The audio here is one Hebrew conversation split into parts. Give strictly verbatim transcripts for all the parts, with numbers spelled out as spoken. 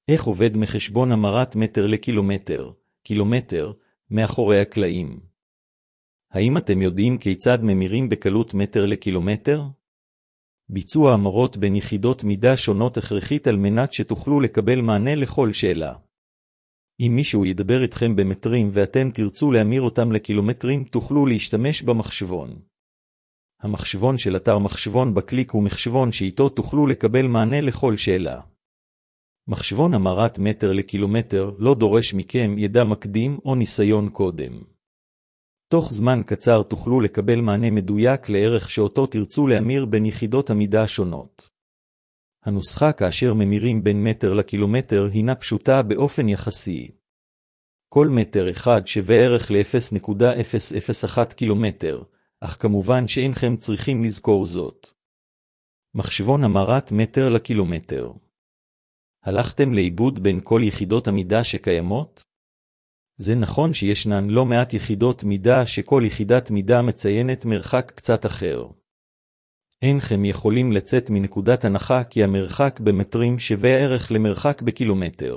איך עובד מחשבון המרת מטר לקילומטר, קילומטר, מאחורי הקלעים? האם אתם יודעים כיצד ממירים בקלות מטר לקילומטר? ביצוע המרות בין יחידות מידה שונות הכרחית על מנת שתוכלו לקבל מענה לכל שאלה. אם מישהו ידבר איתכם במטרים ואתם תרצו להמיר אותם לקילומטרים, תוכלו להשתמש במחשבון. המחשבון של אתר מחשבון בקליק הוא מחשבון שאיתו תוכלו לקבל מענה לכל שאלה. מחשבון המרת מטר לקילומטר לא דורש מכם ידע מקדים או ניסיון קודם. תוך זמן קצר תוכלו לקבל מענה מדויק לערך שאותו תרצו להמיר בין יחידות המידה השונות. הנוסחה כאשר ממירים בין מטר לקילומטר הינה פשוטה באופן יחסי. כל מטר אחד שווה ערך ל-אפס נקודה אפס אפס אחת קילומטר, אך כמובן שאינכם צריכים לזכור זאת. מחשבון המרת מטר לקילומטר. הלכתם לאיבוד בין כל יחידות המידה שקיימות? זה נכון שישנן לא מעט יחידות מידה שכל יחידת מידה מציינת מרחק קצת אחר. אינכם יכולים לצאת מנקודת הנחה כי המרחק במטרים שווה ערך למרחק בקילומטר.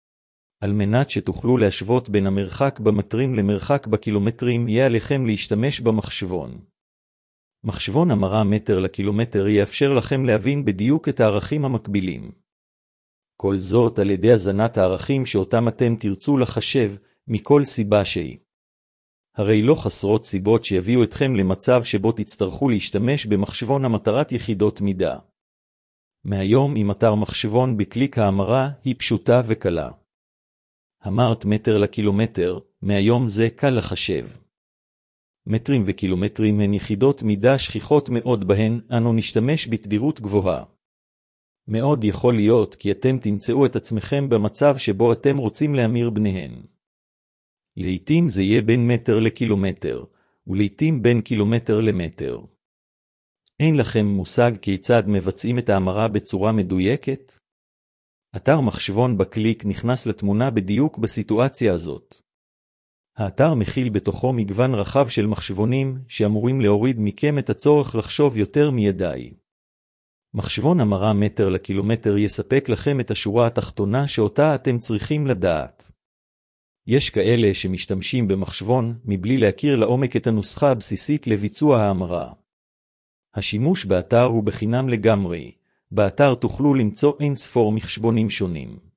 על מנת שתוכלו להשוות בין המרחק במטרים למרחק בקילומטרים, יהיה עליכם להשתמש במחשבון. מחשבון המרה מטר לקילומטר יאפשר לכם להבין בדיוק את הערכים המקבילים. כל זאת על ידי הזנת הערכים שאותם אתם תרצו לחשב מכל סיבה שהיא. הרי לא חסרות סיבות שיביאו אתכם למצב שבו תצטרכו להשתמש במחשבון המטרת יחידות מידה. מהיום עם אתר מחשבון בקליק ההמרה היא פשוטה וקלה. המרת מטר לקילומטר, מהיום זה קל לחשב. מטרים וקילומטרים הן יחידות מידה שכיחות מאוד בהן אנו נשתמש בתדירות גבוהה. מאוד יכול להיות כי אתם תמצאו את עצמכם במצב שבו אתם רוצים להמיר ביניהן. לעתים זה יהיה בין מטר לקילומטר, ולעתים בין קילומטר למטר. אין לכם מושג כיצד מבצעים את ההמרה בצורה מדויקת? אתר מחשבון בקליק נכנס לתמונה בדיוק בסיטואציה הזאת. האתר מכיל בתוכו מגוון רחב של מחשבונים שאמורים להוריד מכם את הצורך לחשוב יותר מידי. מחשבון המרה מטר לקילומטר יספק לכם את השורה התחתונה שאותה אתם צריכים לדעת. יש כאלה שמשתמשים במחשבון מבלי להכיר לעומק את הנוסחה הבסיסית לביצוע ההמרה. השימוש באתר הוא בחינם לגמרי. באתר תוכלו למצוא אין ספור מחשבונים שונים.